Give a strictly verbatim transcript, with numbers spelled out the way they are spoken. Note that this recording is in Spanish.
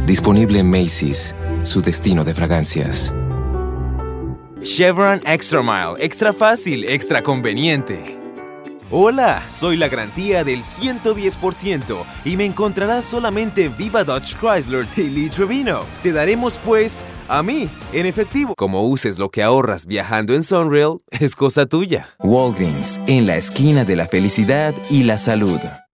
Disponible en Macy's, su destino de fragancias. Chevron Extra Mile, extra fácil, extra conveniente. Hola, soy la garantía del ciento diez por ciento y me encontrarás solamente en Viva Dodge Chrysler y Lee Trevino. Te daremos pues a mí en efectivo. Como uses lo que ahorras viajando en Sunrail, es cosa tuya. Walgreens, en la esquina de la felicidad y la salud.